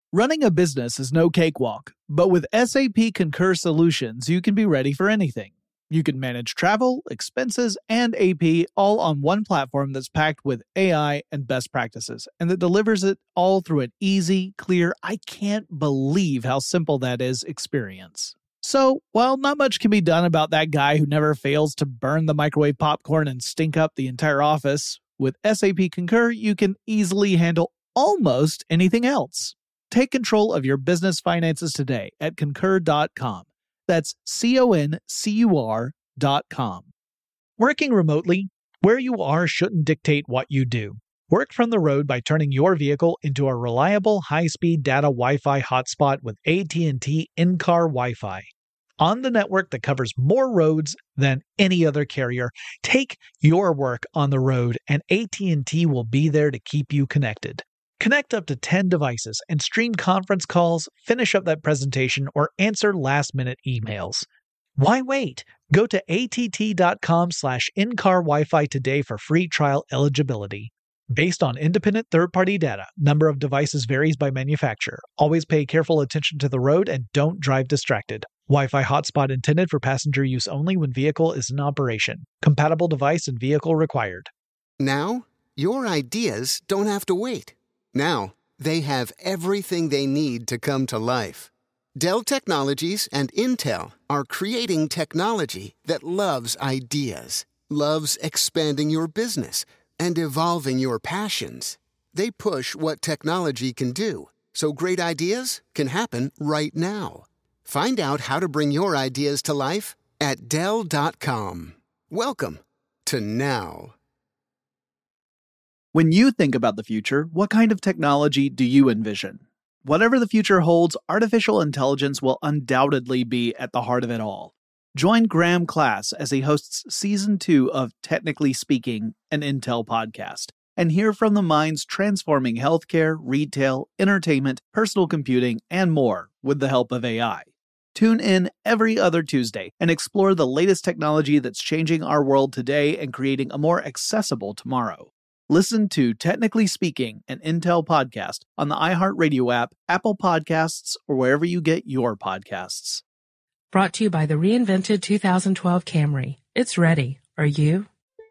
Running a business is no cakewalk, but with SAP Concur Solutions, you can be ready for anything. You can manage travel, expenses, and AP all on one platform that's packed with AI and best practices, and that delivers it all through an easy, clear, I can't believe how simple that is experience. So, while not much can be done about that guy who never fails to burn the microwave popcorn and stink up the entire office, with SAP Concur, you can easily handle almost anything else. Take control of your business finances today at Concur.com. That's CONCUR.com. Working remotely, where you are shouldn't dictate what you do. Work from the road by turning your vehicle into a reliable high-speed data Wi-Fi hotspot with AT&T in-car Wi-Fi. On the network that covers more roads than any other carrier, take your work on the road and AT&T will be there to keep you connected. Connect up to 10 devices and stream conference calls, finish up that presentation, or answer last-minute emails. Why wait? Go to att.com/in-car Wi-Fi today for free trial eligibility. Based on independent third-party data, number of devices varies by manufacturer. Always pay careful attention to the road and don't drive distracted. Wi-Fi hotspot intended for passenger use only when vehicle is in operation. Compatible device and vehicle required. Now, your ideas don't have to wait. Now, they have everything they need to come to life. Dell Technologies and Intel are creating technology that loves ideas, loves expanding your business, and evolving your passions. They push what technology can do, so great ideas can happen right now. Find out how to bring your ideas to life at Dell.com. Welcome to now. When you think about the future, what kind of technology do you envision? Whatever the future holds, artificial intelligence will undoubtedly be at the heart of it all. Join Graham Class as he hosts Season 2 of Technically Speaking, an Intel podcast, and hear from the minds transforming healthcare, retail, entertainment, personal computing, and more with the help of AI. Tune in every other Tuesday and explore the latest technology that's changing our world today and creating a more accessible tomorrow. Listen to Technically Speaking, an Intel podcast on the iHeartRadio app, Apple Podcasts, or wherever you get your podcasts. Brought to you by the reinvented 2012 Camry. It's ready. Are you?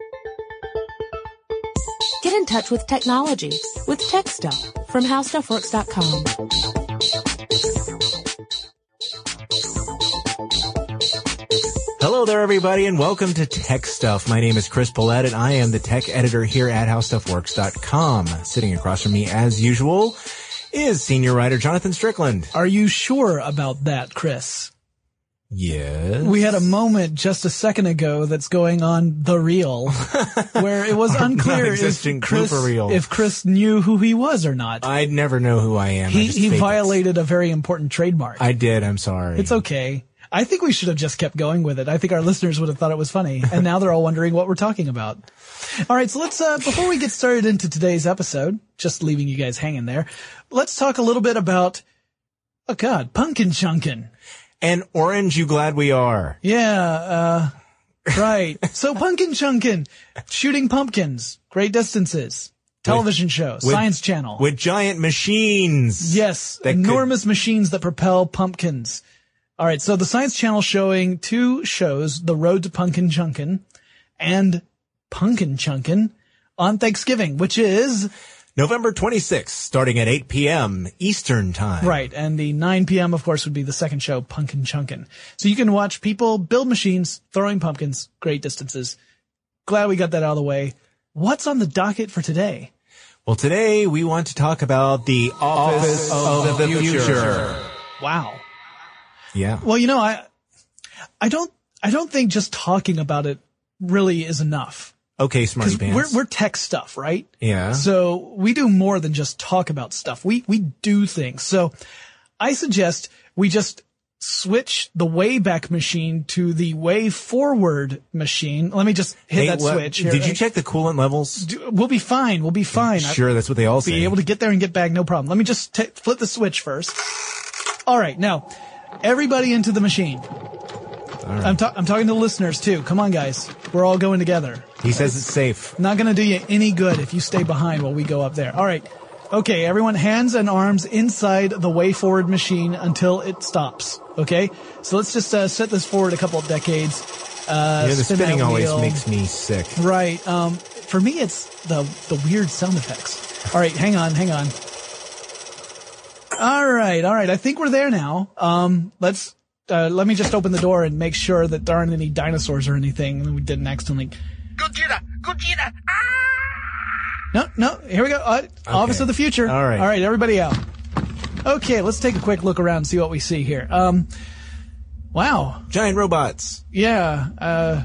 Get in touch with technology with Tech Stuff from HowStuffWorks.com. Hello there, everybody, and welcome to Tech Stuff. My name is Chris Pollette, and I am the tech editor here at HowStuffWorks.com. Sitting across from me, as usual, is senior writer Jonathan Strickland. Are you sure about that, Chris? Yes. We had a moment just a second ago that's going on The Real, where it was unclear if Chris knew who he was or not. I'd never know who I am. He violated a very important trademark. I did. I'm sorry. It's okay. I think we should have just kept going with it. I think our listeners would have thought it was funny, and now they're all wondering what we're talking about. All right, so let's, before we get started into today's episode, just leaving you guys hanging there, let's talk a little bit about, pumpkin chunkin'. And orange, you glad we are. Yeah, right. So pumpkin chunkin', shooting pumpkins, great distances, television show, Science Channel. With giant machines. Yes, enormous machines that propel pumpkins. All right, so the Science Channel showing two shows, The Road to Pumpkin Chunkin' and Punkin Chunkin' on Thanksgiving, which is November 26th, starting at 8 p.m. Eastern Time. Right, and the 9 p.m., of course, would be the second show, Punkin Chunkin'. So you can watch people build machines, throwing pumpkins, great distances. Glad we got that out of the way. What's on the docket for today? Well, today we want to talk about the Office of the Future. Wow. Yeah. Well, I don't think just talking about it really is enough. Okay, smarty pants. We're tech stuff, right? Yeah. So we do more than just talk about stuff. We do things. So I suggest we just switch the Wayback Machine to the Way Forward Machine. Let me just hit that switch here. Did you check the coolant levels? We'll be fine. We'll be fine. Sure, that's what they all say. Be able to get there and get back, no problem. Let me just flip the switch first. All right, now everybody into the machine. All right. I'm talking to the listeners too. Come on, guys. We're all going together. He says it's safe. Not going to do you any good if you stay behind while we go up there. All right. Okay, everyone, hands and arms inside the way forward machine until it stops. Okay? So let's just set this forward a couple of decades. The spinning always makes me sick. Right. For me, it's the weird sound effects. All right, hang on. All right. I think we're there now. Let me just open the door and make sure that there aren't any dinosaurs or anything and we didn't accidentally. Gojira! Ah! No, here we go. Office of the Future. All right, everybody out. Okay, let's take a quick look around and see what we see here. Wow. Giant robots. Yeah.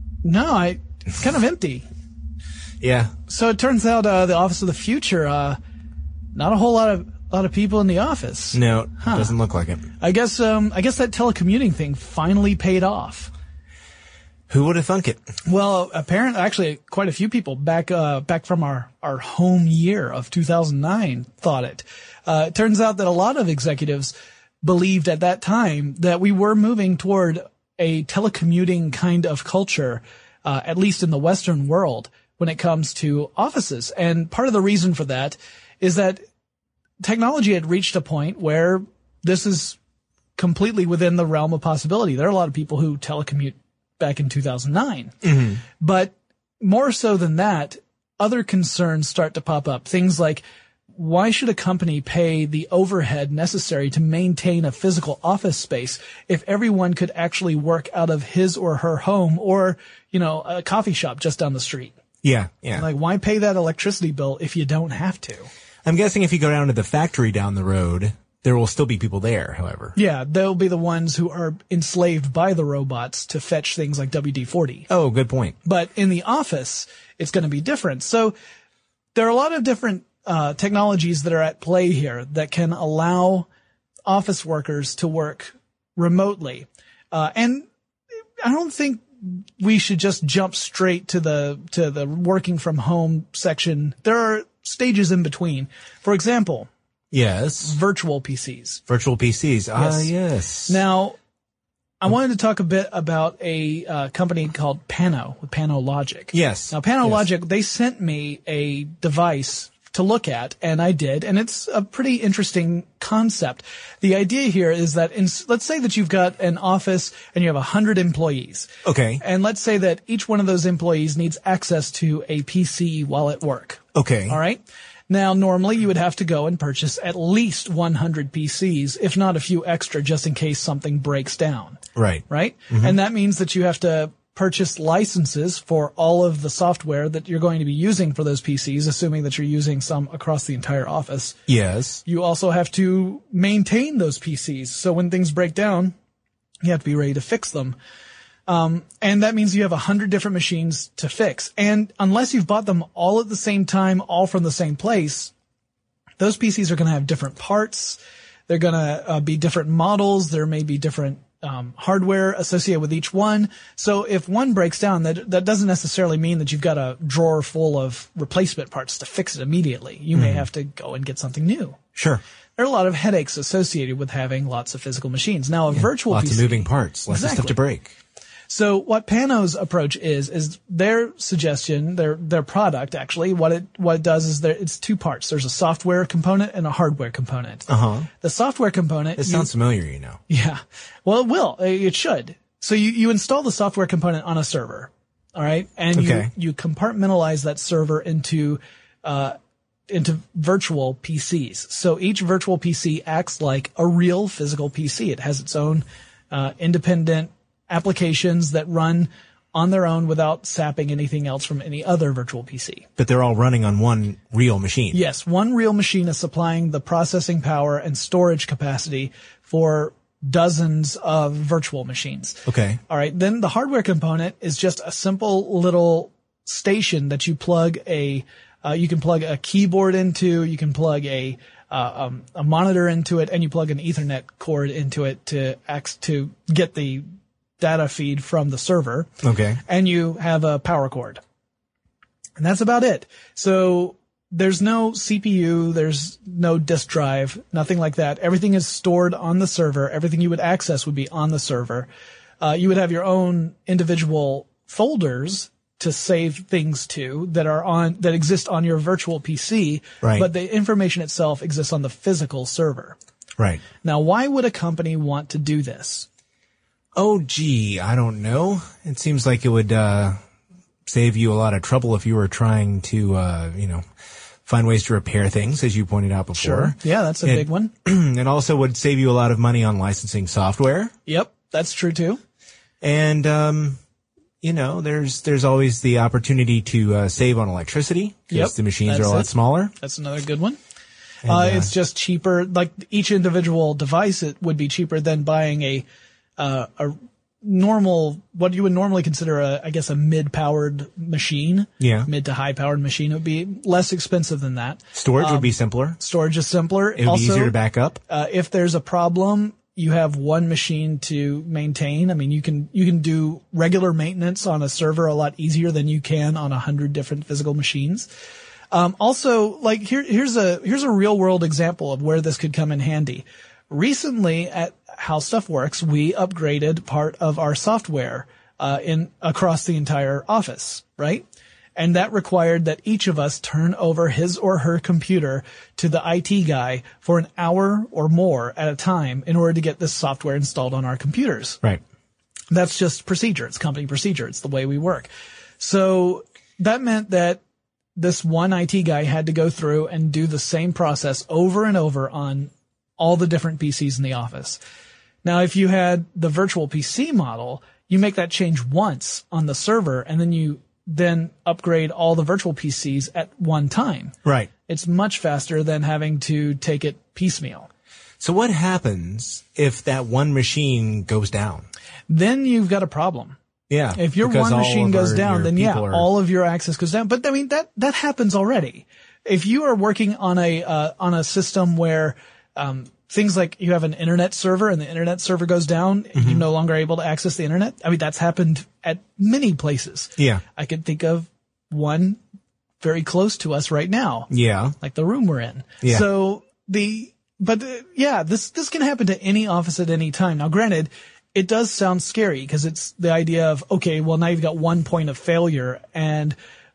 It's kind of empty. Yeah. So it turns out, the Office of the Future, not a whole lot of people in the office. No, doesn't look like it. I guess that telecommuting thing finally paid off. Who would have thunk it? Well, actually, quite a few people back from our home year of 2009 thought it. It turns out that a lot of executives believed at that time that we were moving toward a telecommuting kind of culture, at least in the Western world, when it comes to offices. And part of the reason for that is that technology had reached a point where this is completely within the realm of possibility. There are a lot of people who telecommute back in 2009. Mm-hmm. But more so than that, other concerns start to pop up. Things like, why should a company pay the overhead necessary to maintain a physical office space if everyone could actually work out of his or her home or, a coffee shop just down the street? Yeah. Like, why pay that electricity bill if you don't have to? I'm guessing if you go down to the factory down the road, there will still be people there, however. Yeah, they'll be the ones who are enslaved by the robots to fetch things like WD-40. Oh, good point. But in the office, it's going to be different. So there are a lot of different technologies that are at play here that can allow office workers to work remotely. And I don't think we should just jump straight to the working from home section. There are stages in between. For example, yes, virtual PCs. Virtual PCs. Yes. Now, I wanted to talk a bit about a company called Pano, with Pano Logic. Yes. Now, Pano Logic, they sent me a device to look at, and I did, and it's a pretty interesting concept. The idea here is that let's say that you've got an office and you have 100 employees. Okay. And let's say that each one of those employees needs access to a PC while at work. Okay. All right. Now, normally you would have to go and purchase at least 100 PCs, if not a few extra, just in case something breaks down. Right. Right? Mm-hmm. And that means that you have to purchase licenses for all of the software that you're going to be using for those PCs, assuming that you're using some across the entire office. Yes. You also have to maintain those PCs. So when things break down, you have to be ready to fix them. And that means you have 100 different machines to fix. And unless you've bought them all at the same time, all from the same place, those PCs are going to have different parts. They're going to be different models. There may be different hardware associated with each one. So if one breaks down, that doesn't necessarily mean that you've got a drawer full of replacement parts to fix it immediately. You may have to go and get something new. Sure. There are a lot of headaches associated with having lots of physical machines. Now, a virtual lots PC, of moving parts, lots of stuff to break. So what Pano's approach is their suggestion, their product actually, what it does is it's two parts. There's a software component and a hardware component. The software component. It sounds familiar, Yeah. Well, it will. It should. So you install the software component on a server. All right. And you compartmentalize that server into virtual PCs. So each virtual PC acts like a real physical PC. It has its own, independent applications that run on their own without sapping anything else from any other virtual PC. But they're all running on one real machine. Yes, one real machine is supplying the processing power and storage capacity for dozens of virtual machines. Okay. All right. Then the hardware component is just a simple little station that you plug you can plug a keyboard into, you can plug a monitor into it, and you plug an Ethernet cord into it to get the data feed from the server. Okay. And you have a power cord. And that's about it. So there's no CPU, there's no disk drive, nothing like that. Everything is stored on the server. Everything you would access would be on the server. You would have your own individual folders to save things to that exist on your virtual PC, Right. but the information itself exists on the physical server. Right. Now, why would a company want to do this? Oh, gee, I don't know. It seems like it would save you a lot of trouble if you were trying to, find ways to repair things, as you pointed out before. Yeah, that's a big one. It also would save you a lot of money on licensing software. Yep, that's true too. And, there's always the opportunity to save on electricity because Yep, the machines are that's a lot it. smaller. That's another good one. And, It's just cheaper. Like each individual device, it would be cheaper than buying a normal, what you would normally consider a mid-powered machine. Yeah. Mid to high-powered machine. It would be less expensive than that. Storage would be simpler. Storage is simpler. It would be easier to back up. If there's a problem, you have one machine to maintain. I mean, you can do regular maintenance on a server a lot easier than you can on 100 different physical machines. Also, like here's a real world example of where this could come in handy. Recently at How Stuff Works, we upgraded part of our software, across the entire office, right? And that required that each of us turn over his or her computer to the IT guy for an hour or more at a time in order to get this software installed on our computers. Right. That's just procedure. It's company procedure. It's the way we work. So that meant that this one IT guy had to go through and do the same process over and over on all the different PCs in the office. Now, if you had the virtual PC model, you make that change once on the server and then you upgrade all the virtual PCs at one time. Right. It's much faster than having to take it piecemeal. So what happens if that one machine goes down? Then you've got a problem. Yeah. If your because one all machine of goes your down, then people are- all of your access goes down. But I mean, that happens already. If you are working on a system where, things like you have an internet server and the internet server goes down and you're no longer able to access the internet. I mean, that's happened at many places. Yeah. I could think of one very close to us right now. Yeah. Like the room we're in. Yeah. So this can happen to any office at any time. Now, granted, it does sound scary because it's the idea of, okay, well, now you've got one point of failure and,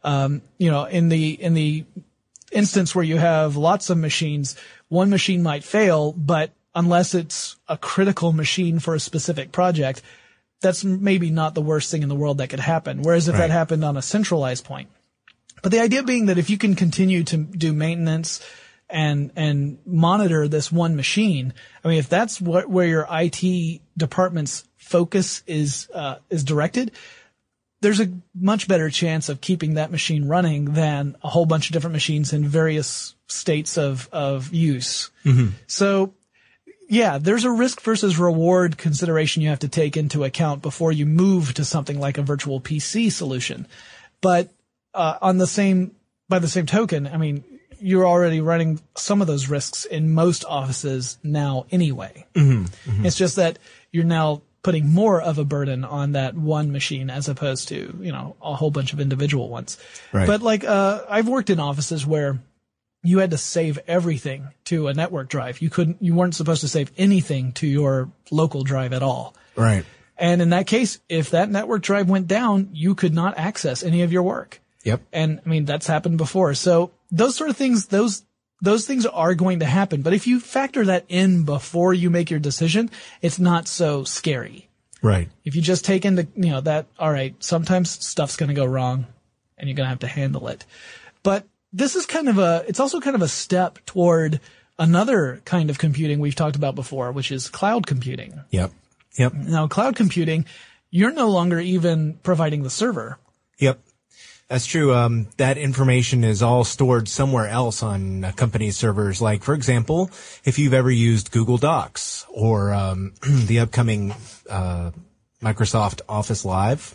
in the instance where you have lots of machines, one machine might fail, but unless it's a critical machine for a specific project, that's maybe not the worst thing in the world that could happen. Whereas if that happened on a centralized point. But the idea being that if you can continue to do maintenance and monitor this one machine, I mean, if that's where your IT department's focus is directed, there's a much better chance of keeping that machine running than a whole bunch of different machines in various states of use. Mm-hmm. So, yeah, there's a risk versus reward consideration you have to take into account before you move to something like a virtual PC solution. But by the same token, I mean, you're already running some of those risks in most offices now anyway. Mm-hmm. Mm-hmm. It's just that you're now putting more of a burden on that one machine as opposed to, a whole bunch of individual ones. Right. But I've worked in offices where you had to save everything to a network drive. You weren't supposed to save anything to your local drive at all. Right. And in that case, if that network drive went down, you could not access any of your work. Yep. And I mean, that's happened before. So those sort of things, those things are going to happen. But if you factor that in before you make your decision, it's not so scary. Right. If you just take into, that, all right, sometimes stuff's going to go wrong and you're going to have to handle it. But this is it's also kind of a step toward another kind of computing we've talked about before, which is cloud computing. Yep. Yep. Now, cloud computing, you're no longer even providing the server. Yep. That's true. That information is all stored somewhere else on a company's servers. Like, for example, if you've ever used Google Docs or the upcoming Microsoft Office Live,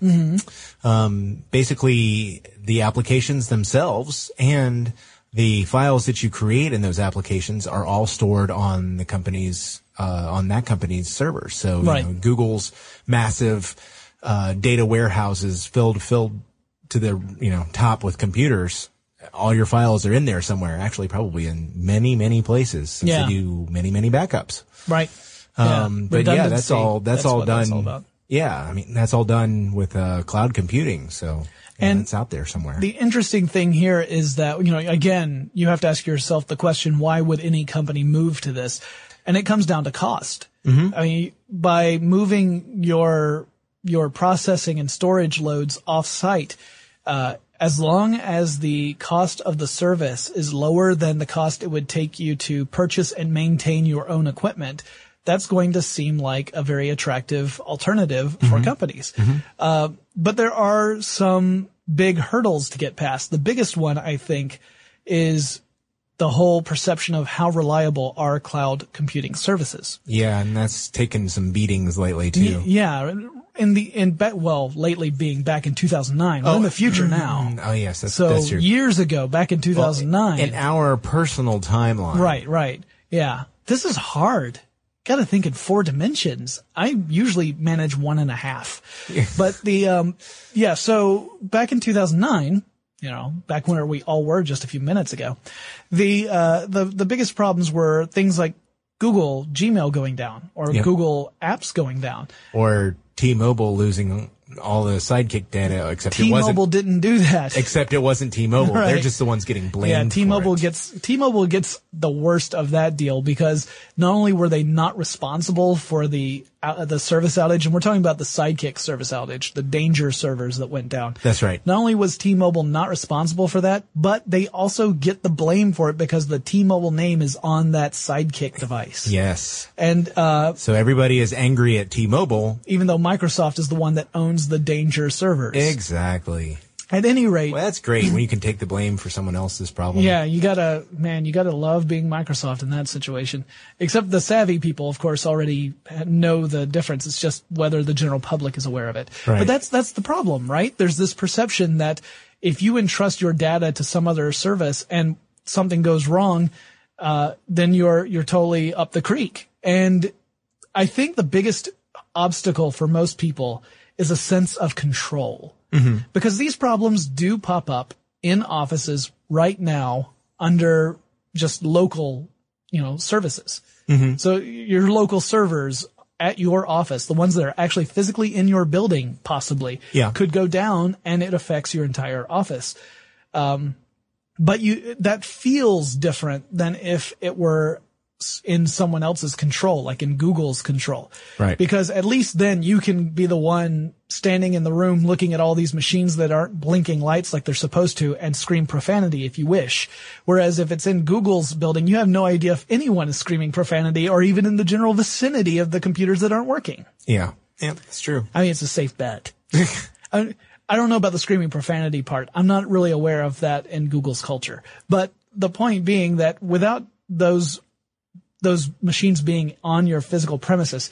basically the applications themselves and the files that you create in those applications are all stored on the company's on that company's servers. So Google's massive data warehouses filled to the top with computers. All your files are in there somewhere, actually probably in many, many places since they do many, many backups. Right. But yeah, that's all done. That's all about. Yeah, I mean, that's all done with cloud computing, so and it's out there somewhere. The interesting thing here is that, again, you have to ask yourself the question, why would any company move to this? And it comes down to cost. Mm-hmm. I mean, by moving your processing and storage loads off-site, as long as the cost of the service is lower than the cost it would take you to purchase and maintain your own equipment, that's going to seem like a very attractive alternative for companies. Mm-hmm. But there are some big hurdles to get past. The biggest one, I think, is the whole perception of how reliable are cloud computing services. Yeah, and that's taken some beatings lately too. Yeah, lately being back in 2009. We're in the future now. Oh yes, that's true. Years ago, back in 2009. In our personal timeline. Right. Yeah. This is hard. Got to think in 4 dimensions. I usually manage 1.5. But so back in 2009, back where we all were just a few minutes ago, the biggest problems were things like Google Gmail going down or Google Apps going down. Or T-Mobile losing all the Sidekick data, except T-Mobile didn't do that. Except it wasn't T-Mobile. Right. They're just the ones getting blamed. Yeah, T-Mobile gets the worst of that deal because not only were they not responsible for the service outage, and we're talking about the Sidekick service outage, the danger servers that went down. That's right. Not only was T-Mobile not responsible for that, but they also get the blame for it because the T-Mobile name is on that Sidekick device. Yes. And so everybody is angry at T-Mobile, even though Microsoft is the one that owns the danger servers. Exactly. At any rate. Well, that's great when you can take the blame for someone else's problem. Yeah, you gotta love being Microsoft in that situation. Except the savvy people, of course, already know the difference. It's just whether the general public is aware of it. Right. But that's the problem, right? There's this perception that if you entrust your data to some other service and something goes wrong, then you're totally up the creek. And I think the biggest obstacle for most people is a sense of control. Mm-hmm. Because these problems do pop up in offices right now under just local, services. Mm-hmm. So your local servers at your office, the ones that are actually physically in your building, possibly, could go down and it affects your entire office. But that feels different than if it were in someone else's control, like in Google's control. Right. Because at least then you can be the one standing in the room looking at all these machines that aren't blinking lights like they're supposed to and scream profanity if you wish. Whereas if it's in Google's building, you have no idea if anyone is screaming profanity or even in the general vicinity of the computers that aren't working. Yeah. Yeah, that's true. I mean, it's a safe bet. I don't know about the screaming profanity part. I'm not really aware of that in Google's culture. But the point being that without those machines being on your physical premises,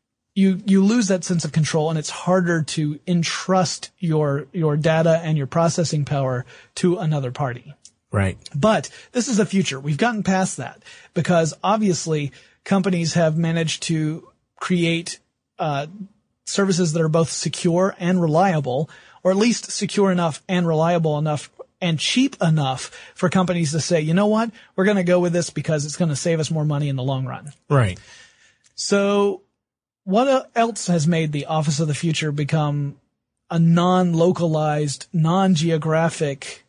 you lose that sense of control, and it's harder to entrust your data and your processing power to another party. Right. But this is the future. We've gotten past that because obviously companies have managed to create services that are both secure and reliable, or at least secure enough and reliable enough and cheap enough for companies to say, you know what, we're going to go with this because it's going to save us more money in the long run. Right. So what else has made the Office of the Future become a non-localized, non-geographic,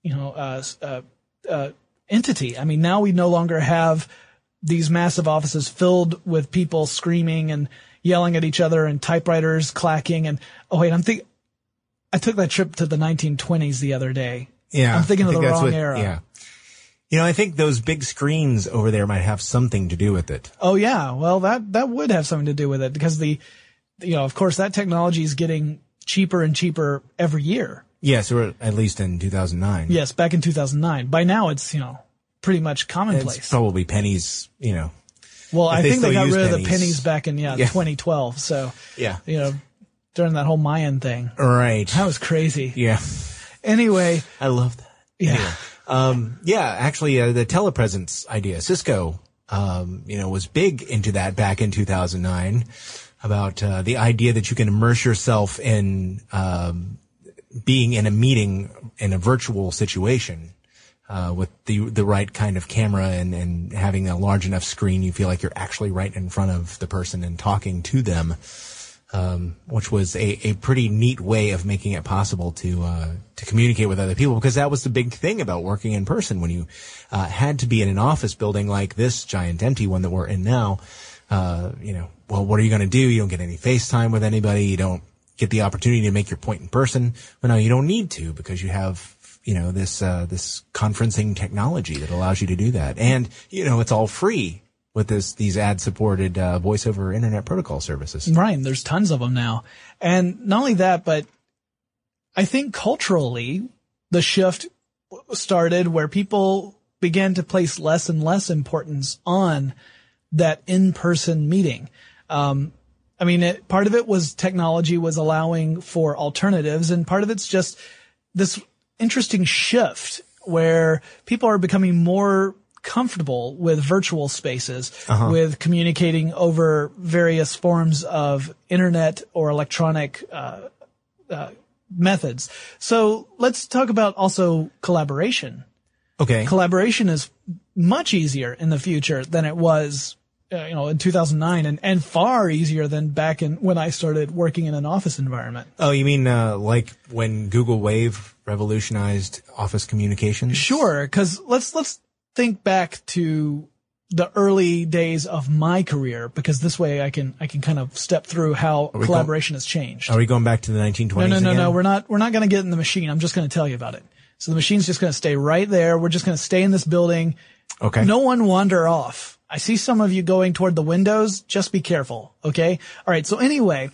entity? I mean, now we no longer have these massive offices filled with people screaming and yelling at each other and typewriters clacking and, I took that trip to the 1920s the other day. Yeah. I'm thinking of the wrong era. Yeah. I think those big screens over there might have something to do with it. Oh yeah. Well, that would have something to do with it because of course that technology is getting cheaper and cheaper every year. Yes, or at least in 2009. Yes, back in 2009. By now it's, pretty much commonplace. It's probably pennies, Well, I think they got rid of the pennies back in 2012. So, during that whole Mayan thing. Right. That was crazy. Yeah. Anyway. I love that. Yeah. Anyway, actually, the telepresence idea, Cisco, was big into that back in 2009 about, the idea that you can immerse yourself in, being in a meeting in a virtual situation, with the right kind of camera and having a large enough screen, you feel like you're actually right in front of the person and talking to them. which was a pretty neat way of making it possible to communicate with other people, because that was the big thing about working in person. When you had to be in an office building like this giant empty one that we're in now, well, what are you going to do? You don't get any FaceTime with anybody. You don't get the opportunity to make your point in person. But no, you don't need to, because you have, this conferencing technology that allows you to do that. And, it's all free with these ad-supported voice over internet protocol services. Right. There's tons of them now. And not only that, but I think culturally the shift started where people began to place less and less importance on that in-person meeting. Part of it was technology was allowing for alternatives, and part of it's just this interesting shift where people are becoming more comfortable with virtual spaces, with communicating over various forms of internet or electronic methods. So let's talk about also collaboration. Okay. Collaboration is much easier in the future than it was in 2009, and far easier than back when I started working in an office environment. Oh, you mean like when Google Wave revolutionized office communications? Sure, because let's think back to the early days of my career, because this way I can kind of step through how collaboration has changed. Are we going back to the 1920s? No. We're not going to get in the machine. I'm just going to tell you about it. So the machine's just going to stay right there. We're just going to stay in this building. Okay. No one wander off. I see some of you going toward the windows. Just be careful. Okay. All right. So anyway,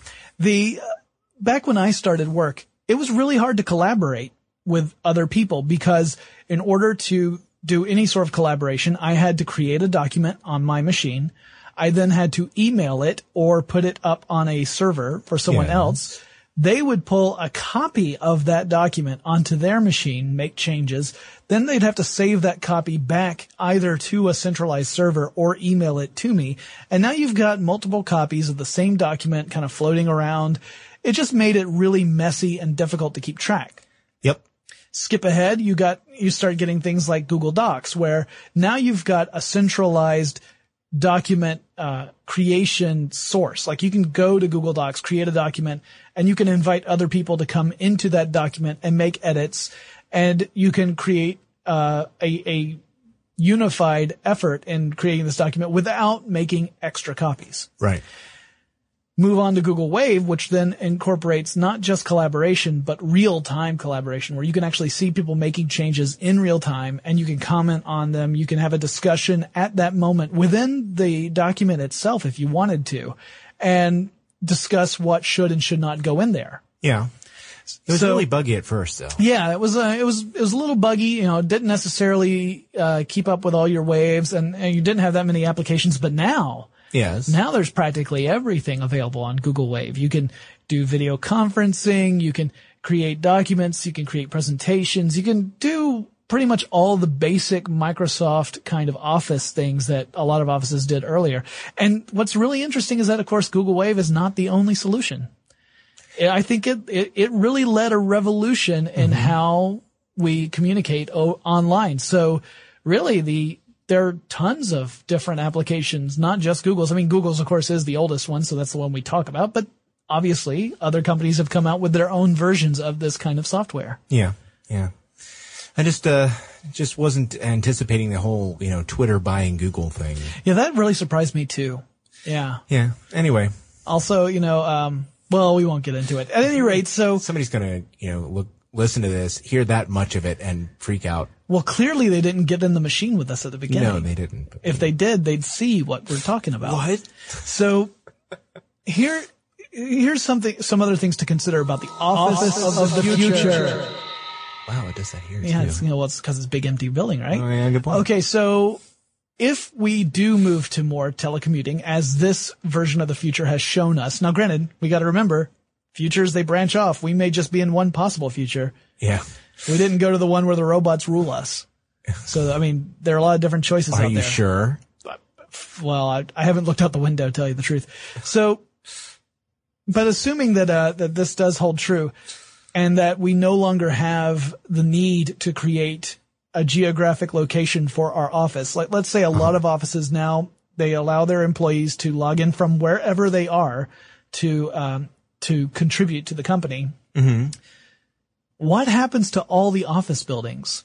back when I started work, it was really hard to collaborate with other people, because in order to do any sort of collaboration, I had to create a document on my machine. I then had to email it or put it up on a server for someone else. They would pull a copy of that document onto their machine, make changes. Then they'd have to save that copy back either to a centralized server or email it to me. And now you've got multiple copies of the same document kind of floating around. It just made it really messy and difficult to keep track. Yep. Skip ahead, you start getting things like Google Docs, where now you've got a centralized document creation source. Like you can go to Google Docs, create a document, and you can invite other people to come into that document and make edits, and you can create a unified effort in creating this document without making extra copies. Right. Move on to Google Wave, which then incorporates not just collaboration, but real-time collaboration, where you can actually see people making changes in real time, and you can comment on them. You can have a discussion at that moment within the document itself if you wanted to, and discuss what should and should not go in there. Yeah. It was really buggy at first, though. Yeah, it was a little buggy. It didn't necessarily keep up with all your waves, and you didn't have that many applications. But now, now there's practically everything available on Google Wave. You can do video conferencing, you can create documents, you can create presentations, you can do pretty much all the basic Microsoft kind of Office things that a lot of offices did earlier. And what's really interesting is that, of course, Google Wave is not the only solution. I think it really led a revolution in how we communicate online. So really there are tons of different applications, not just Google's. I mean, Google's, of course, is the oldest one, so that's the one we talk about. But obviously, other companies have come out with their own versions of this kind of software. Yeah. I just wasn't anticipating the whole, Twitter buying Google thing. Yeah, that really surprised me too. Yeah. Yeah. Anyway. Also, well, we won't get into it. At any rate, so somebody's going to, listen to this, hear that much of it, and freak out. Well, clearly they didn't get in the machine with us at the beginning. No, they didn't. If they did, they'd see what we're talking about. What? So here's some other things to consider about the Office of the Future. Wow, it does that here too. Yeah, it's because it's a big empty building, right? Oh, yeah, good point. Okay, so if we do move to more telecommuting, as this version of the future has shown us, now granted, we got to remember, futures, they branch off. We may just be in one possible future. Yeah. We didn't go to the one where the robots rule us. So, I mean, there are a lot of different choices out there. Are you sure? Well, I haven't looked out the window, to tell you the truth. So, but assuming that this does hold true, and that we no longer have the need to create a geographic location for our office. Like, let's say a lot of offices now, they allow their employees to log in from wherever they are to contribute to the company. Mm-hmm. What happens to all the office buildings?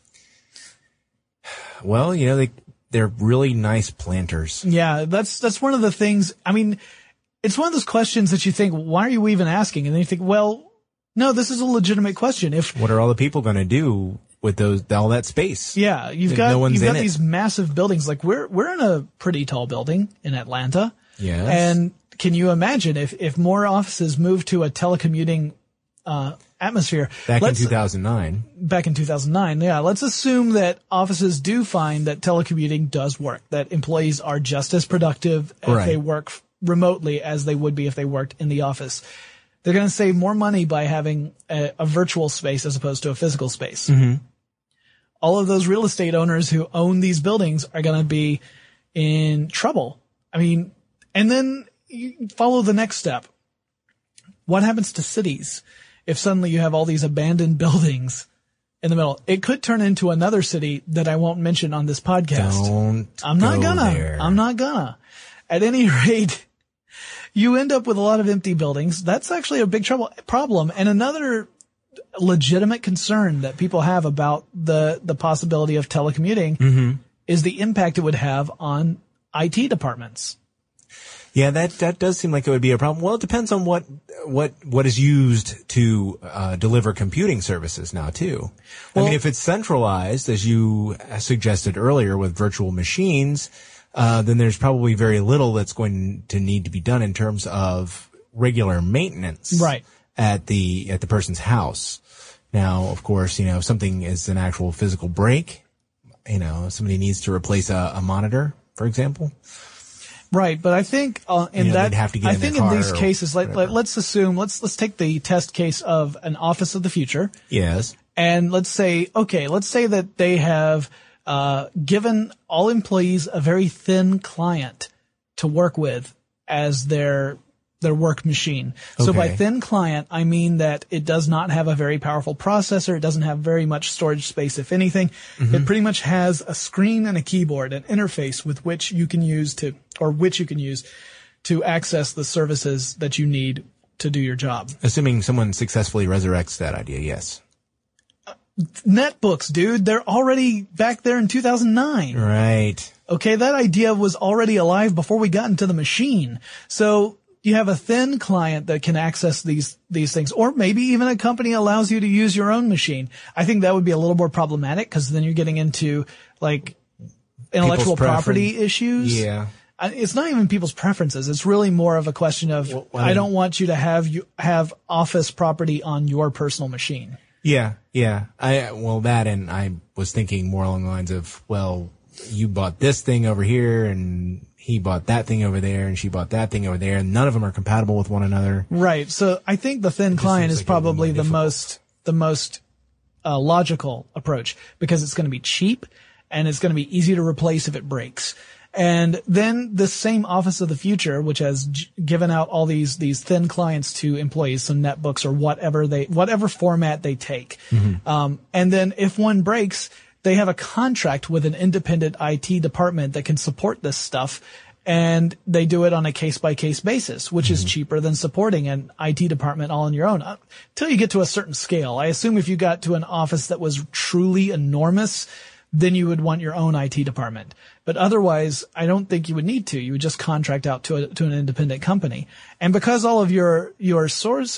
Well, they're really nice planters. Yeah, that's one of the things. I mean, it's one of those questions that you think, why are you even asking? And then you think, well, no, this is a legitimate question. What are all the people going to do with all that space? Yeah, you've got these massive buildings. Like we're in a pretty tall building in Atlanta. Yes. And can you imagine if more offices moved to a telecommuting atmosphere? Back in 2009. Back in 2009, yeah. Let's assume that offices do find that telecommuting does work, that employees are just as productive if they work remotely as they would be if they worked in the office. They're going to save more money by having a virtual space as opposed to a physical space. Mm-hmm. All of those real estate owners who own these buildings are going to be in trouble. I mean, and then you follow the next step. What happens to cities if suddenly you have all these abandoned buildings in the middle? It could turn into another city that I won't mention on this podcast. I'm not gonna. At any rate, you end up with a lot of empty buildings. That's actually a big problem. And another legitimate concern that people have about the possibility of telecommuting is the impact it would have on IT departments. Yeah, that does seem like it would be a problem. Well, it depends on what is used to deliver computing services now too. Well, I mean, if it's centralized, as you suggested earlier with virtual machines, then there's probably very little that's going to need to be done in terms of regular maintenance. Right. At the person's house. Now, of course, if something is an actual physical break, somebody needs to replace a monitor, for example. Right, but I think in these cases, let's assume, let's take the test case of an office of the future. Yes. And let's say that they have given all employees a very thin client to work with as their work machine. So by thin client, I mean that it does not have a very powerful processor. It doesn't have very much storage space, if anything. Mm-hmm. It pretty much has a screen and a keyboard, an interface which you can use to access the services that you need to do your job. Assuming someone successfully resurrects that idea, yes. Netbooks, dude, they're already back there in 2009. Right. Okay, that idea was already alive before we got into the machine. So you have a thin client that can access these things, or maybe even a company allows you to use your own machine. I think that would be a little more problematic because then you're getting into like intellectual property issues. Yeah. It's not even people's preferences. It's really more of a question of I don't want you to have office property on your personal machine. Yeah. That, and I was thinking more along the lines of, well, you bought this thing over here and he bought that thing over there and she bought that thing over there and none of them are compatible with one another. Right. So I think the thin client is probably the most logical approach because it's going to be cheap and it's going to be easy to replace if it breaks. And then the same office of the future, which has given out all these thin clients to employees, so netbooks or whatever format they take. Mm-hmm. And then if one breaks, they have a contract with an independent IT department that can support this stuff. And they do it on a case-by-case basis, which is cheaper than supporting an IT department all on your own. Until you get to a certain scale. I assume if you got to an office that was truly enormous, then you would want your own IT department. But otherwise, I don't think you would need to. You would just contract out to an independent company. And because all of your storage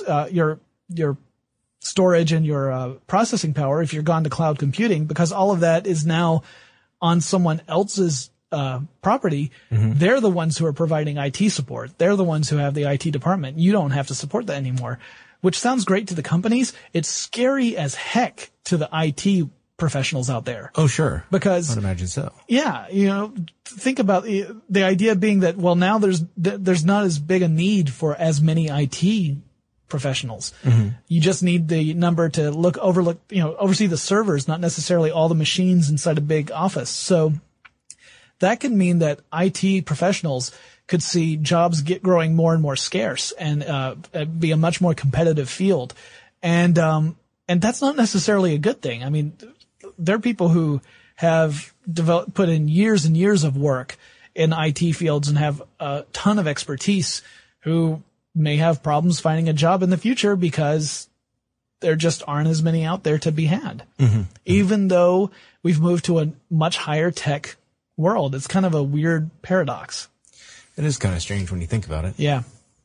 and your processing power, if you're gone to cloud computing, because all of that is now on someone else's property, they're the ones who are providing IT support. They're the ones who have the IT department. You don't have to support that anymore, which sounds great to the companies. It's scary as heck to the IT professionals out there. Oh, sure. Because I'd imagine so. Yeah, think about the idea being that, well, now there's not as big a need for as many IT professionals. Mm-hmm. You just need the number to oversee the servers, not necessarily all the machines inside a big office. So that could mean that IT professionals could see jobs growing more and more scarce and be a much more competitive field. And that's not necessarily a good thing. I mean, there are people who have put in years and years of work in IT fields and have a ton of expertise who may have problems finding a job in the future because there just aren't as many out there to be had. Even though we've moved to a much higher tech world. It's kind of a weird paradox. It is kind of strange when you think about it. Yeah.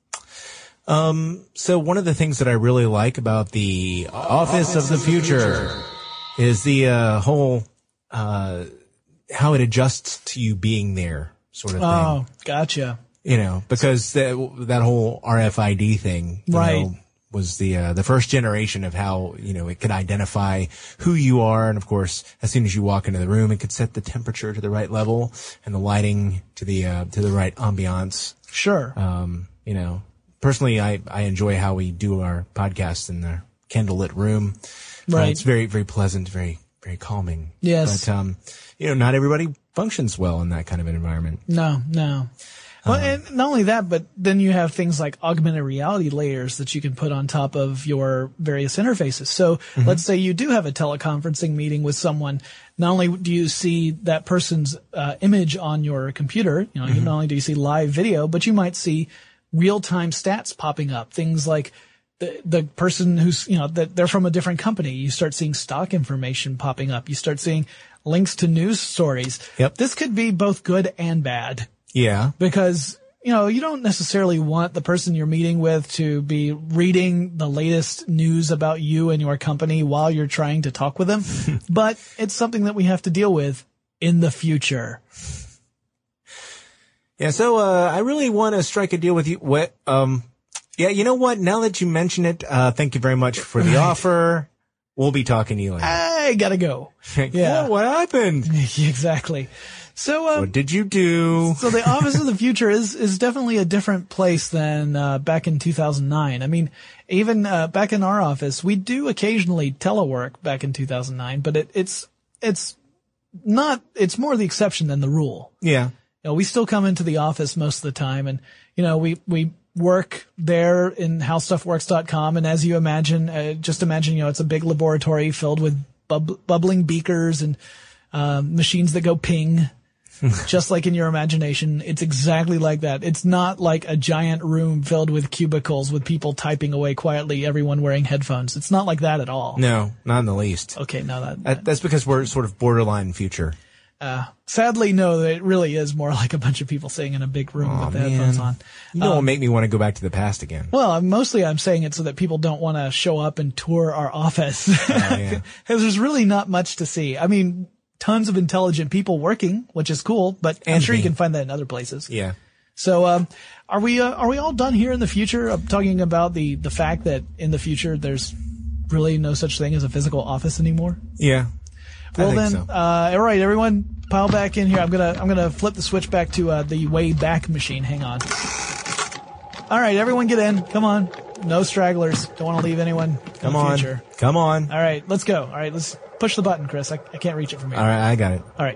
So one of the things that I really like about the Office of the Future is the whole how it adjusts to you being there sort of thing. Oh, gotcha. You know, because that whole RFID thing, you know, was the first generation of how, you know, it could identify who you are. And of course, as soon as you walk into the room, it could set the temperature to the right level and the lighting to the right ambiance. Sure. You know, personally, I enjoy how we do our podcast in the candlelit room. Right. It's very, very pleasant, very, very calming. Yes. But, you know, not everybody functions well in that kind of an environment. No. Well, and not only that, but then you have things like augmented reality layers that you can put on top of your various interfaces. So let's say you do have a teleconferencing meeting with someone. Not only do you see that person's image on your computer, you know, not only do you see live video, but you might see real-time stats popping up. Things like the person who's, you know, that they're from a different company. You start seeing stock information popping up. You start seeing links to news stories. Yep. This could be both good and bad. Yeah. Because, you know, you don't necessarily want the person you're meeting with to be reading the latest news about you and your company while you're trying to talk with them. But it's something that we have to deal with in the future. Yeah. So, I really want to strike a deal with you. Yeah, you know what? Now that you mention it, thank you very much for the offer. We'll be talking to you later. I gotta go. Yeah. What happened? Exactly. So, what did you do? So the Office of the Future is definitely a different place than, back in 2009. I mean, even, back in our office, we do occasionally telework back in 2009, but it's more the exception than the rule. Yeah. You know, we still come into the office most of the time and, you know, we work there in howstuffworks.com. And as you imagine, just imagine, you know, it's a big laboratory filled with bubbling beakers and, machines that go ping. Just like in your imagination. It's exactly like that. It's not like a giant room filled with cubicles with people typing away quietly, everyone wearing headphones. It's not like that at all. No, not in the least. Okay, no, that's because we're sort of borderline future. Sadly, no, it really is more like a bunch of people sitting in a big room with the headphones on. You don't make me want to go back to the past again. Well, mostly I'm saying it so that people don't want to show up and tour our office. Because there's really not much to see. I mean, tons of intelligent people working, which is cool, but I'm sure you can find that in other places. Yeah. So, are we all done here in the future talking about the fact that in the future there's really no such thing as a physical office anymore? Yeah. Well then, so. All right, everyone pile back in here. I'm gonna flip the switch back to, the way back machine. Hang on. All right, everyone get in. Come on. No stragglers. Don't want to leave anyone in the future. Come on. All right, let's go. All right, let's push the button, Chris. I can't reach it from here. All right, I got it. All right.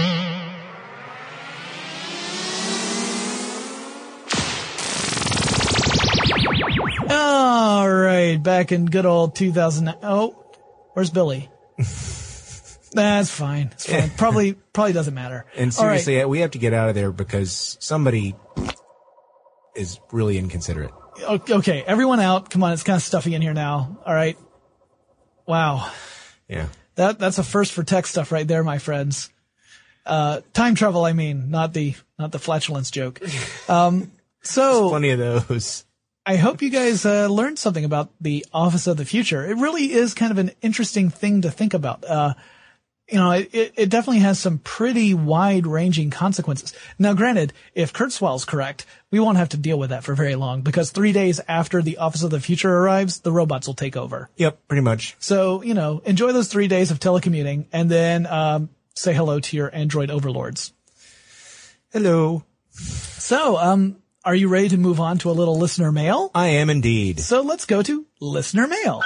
All right, back in good old 2009. Oh, where's Billy? That's fine. It's fine. Probably doesn't matter. And seriously, we have to get out of there because somebody is really inconsiderate. Okay, everyone out. Come on, it's kind of stuffy in here now. All right. Wow. Yeah. That's a first for tech stuff right there, my friends. Time travel, I mean, not the flatulence joke. So there's plenty of those. I hope you guys learned something about the Office of the Future. It really is kind of an interesting thing to think about. You know, it definitely has some pretty wide-ranging consequences. Now, granted, if Kurzweil's correct, we won't have to deal with that for very long because 3 days after the Office of the Future arrives, the robots will take over. Yep, pretty much. So, you know, enjoy those 3 days of telecommuting and then say hello to your android overlords. Hello. So, are you ready to move on to a little listener mail? I am indeed. So let's go to listener mail.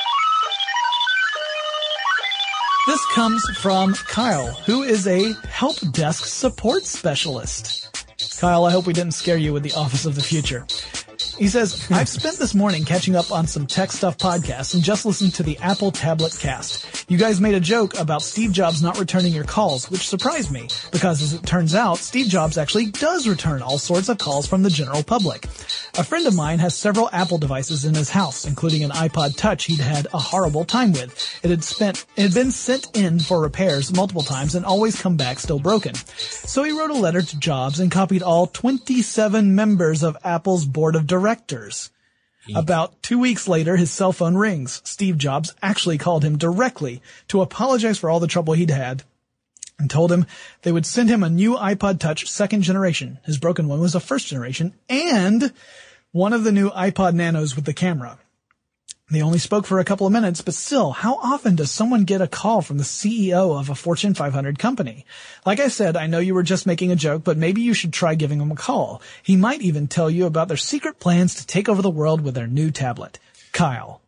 This comes from Kyle, who is a help desk support specialist. Kyle, I hope we didn't scare you with the Office of the Future. He says, I've spent this morning catching up on some tech stuff podcasts and just listened to the Apple Tablet Cast. You guys made a joke about Steve Jobs not returning your calls, which surprised me, because as it turns out, Steve Jobs actually does return all sorts of calls from the general public. A friend of mine has several Apple devices in his house, including an iPod Touch he'd had a horrible time with. It had been sent in for repairs multiple times and always come back still broken. So he wrote a letter to Jobs and copied all 27 members of Apple's board of directors. About 2 weeks later, his cell phone rings. Steve Jobs actually called him directly to apologize for all the trouble he'd had and told him they would send him a new iPod Touch second generation. His broken one was a first generation, and one of the new iPod Nanos with the camera. They only spoke for a couple of minutes, but still, how often does someone get a call from the CEO of a Fortune 500 company? Like I said, I know you were just making a joke, but maybe you should try giving him a call. He might even tell you about their secret plans to take over the world with their new tablet. Kyle.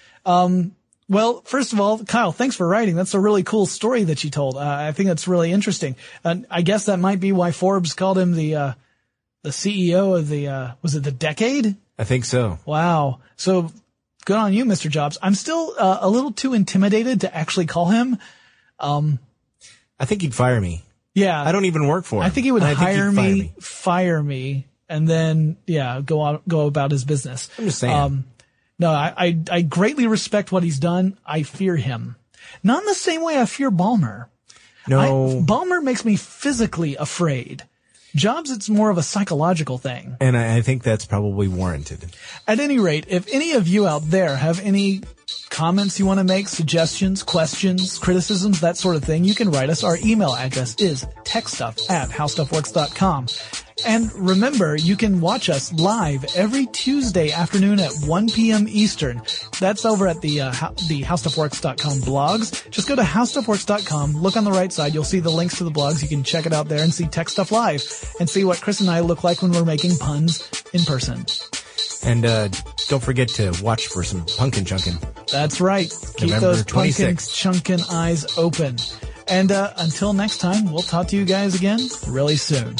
Well, first of all, Kyle, thanks for writing. That's a really cool story that you told. I think that's really interesting. And I guess that might be why Forbes called him the CEO of was it the decade? I think so. Wow. So good on you, Mr. Jobs. I'm still a little too intimidated to actually call him. I think he'd fire me. Yeah. I don't even work for him. I think he would hire me, fire me, and then, go about his business. I'm just saying. No, I greatly respect what he's done. I fear him. Not in the same way I fear Ballmer. No. Ballmer makes me physically afraid. Jobs, it's more of a psychological thing. And I think that's probably warranted. At any rate, if any of you out there have any comments you want to make, suggestions, questions, criticisms, that sort of thing, you can write us. Our email address is techstuff@howstuffworks.com. And remember, you can watch us live every Tuesday afternoon at 1 p.m. Eastern. That's over at the howstuffworks.com blogs. Just go to howstuffworks.com, look on the right side, you'll see the links to the blogs. You can check it out there and see Tech Stuff Live and see what Chris and I look like when we're making puns in person. And don't forget to watch for some pumpkin chunkin'. That's right. Keep November those pumpkin 26th. chunkin' eyes open. And until next time, we'll talk to you guys again really soon.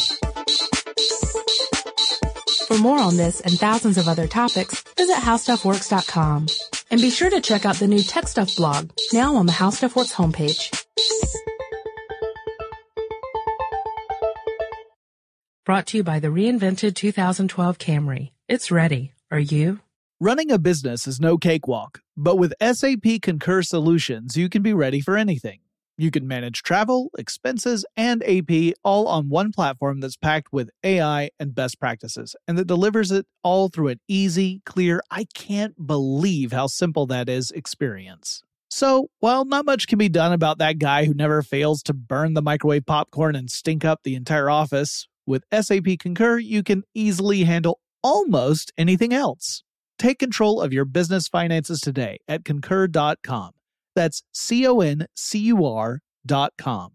For more on this and thousands of other topics, visit howstuffworks.com. And be sure to check out the new Tech Stuff blog, now on the How Stuff Works homepage. Brought to you by the reinvented 2012 Camry. It's ready. Are you? Running a business is no cakewalk, but with SAP Concur Solutions, you can be ready for anything. You can manage travel, expenses, and AP all on one platform that's packed with AI and best practices, and that delivers it all through an easy, clear, I can't believe how simple that is experience. So, while not much can be done about that guy who never fails to burn the microwave popcorn and stink up the entire office, with SAP Concur, you can easily handle almost anything else. Take control of your business finances today at concur.com. That's CONCUR.com.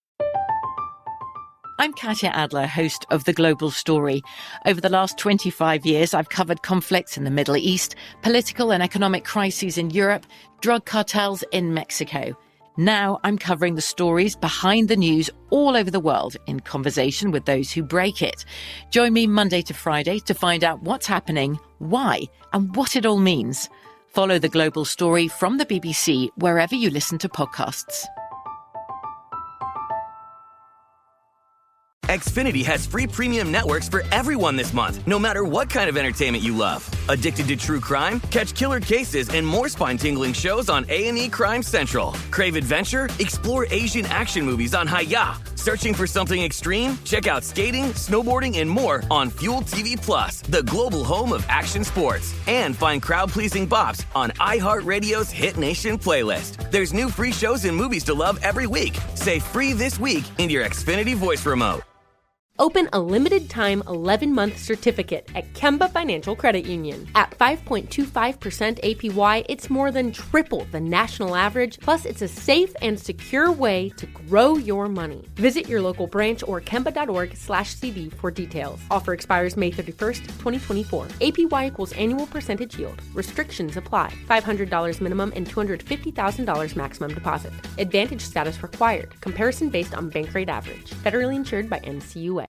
I'm Katya Adler, host of The Global Story. Over the last 25 years, I've covered conflicts in the Middle East, political and economic crises in Europe, drug cartels in Mexico. Now I'm covering the stories behind the news all over the world in conversation with those who break it. Join me Monday to Friday to find out what's happening, why, and what it all means. Follow The Global Story from the BBC wherever you listen to podcasts. Xfinity has free premium networks for everyone this month, no matter what kind of entertainment you love. Addicted to true crime? Catch killer cases and more spine-tingling shows on A&E Crime Central. Crave adventure? Explore Asian action movies on Hi-YAH. Searching for something extreme? Check out skating, snowboarding, and more on Fuel TV Plus, the global home of action sports. And find crowd-pleasing bops on iHeartRadio's Hit Nation playlist. There's new free shows and movies to love every week. Say free this week in your Xfinity voice remote. Open a limited-time 11-month certificate at Kemba Financial Credit Union. At 5.25% APY, it's more than triple the national average, plus it's a safe and secure way to grow your money. Visit your local branch or kemba.org/cb for details. Offer expires May 31st, 2024. APY equals annual percentage yield. Restrictions apply. $500 minimum and $250,000 maximum deposit. Advantage status required. Comparison based on bank rate average. Federally insured by NCUA.